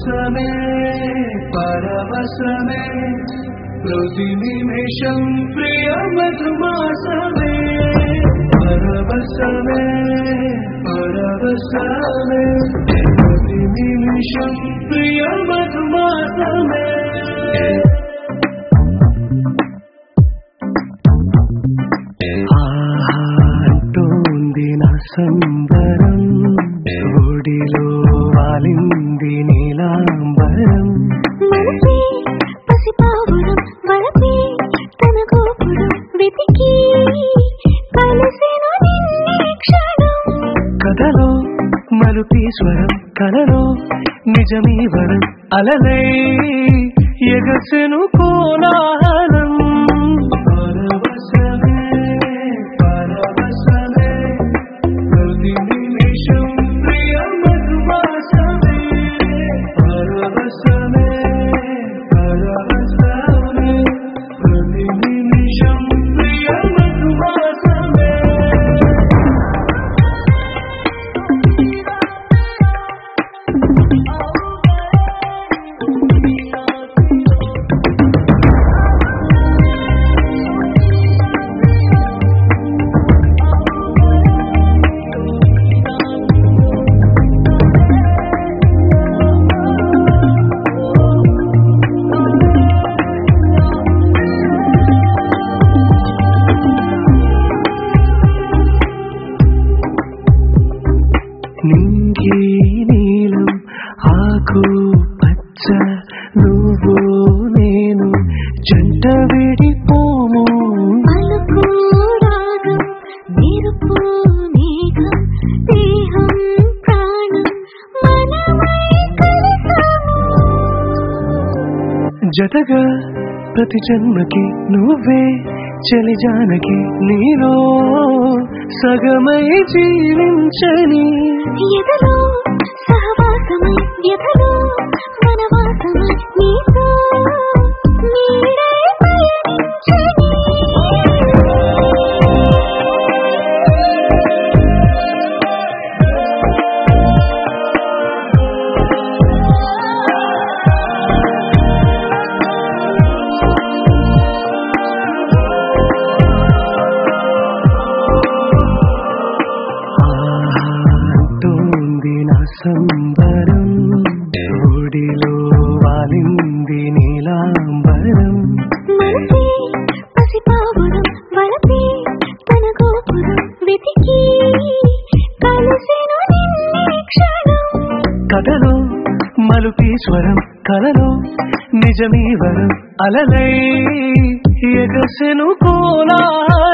పరవశమే పరవశమే ప్రతి నిమిషం ప్రియ మధుమాసమే పరవశమే పరవశమే ప్రతి నిమిషం ప్రియ మధుమాసమే ఆహాంటోంది నా సంబరం ఒడిలో వాలింది నీలాంబరం మనసే పసిపావురం వలపే తన గోపురం వెతికి కలిసెను నిన్నే క్షణం కథలో మలుపీశ్వరం కలలో నిజమీ వరం అలలై ఎగసెను కోలాహలం పరవశమే పరవశమే ప్రతి నిమిషం ప్రియ మధుమాసమే పరవశమే పరవశమే ప్రతి నిమిషం ప్రియ మధుమాసమే నింగి నీలం ఆకు పచ్చ నువ్వు నేను జంట విడిపోము పలుకు రాగం మెరుపు మేఘం దేహం ప్రాణం మనమై కలిసాము జతగా ప్రతి జన్మకి నువ్వే చలి జానకి నీలో సగమై జీవించని ఎదలో సహవాసమై ఎదలో వనవాసమై నీతో నీడై పయనించని ఆహాంటోంది నా సంబరం ఒడిలో వాలింది నీలాంబరం మనసే పసిపావురం వలపే తన గోపురం వెతికి కలిసెను నిన్నే క్షణం కథలో మలుపీశ్వరం కలలో నిజమీ వరం అలలై ఎగసెను కోలా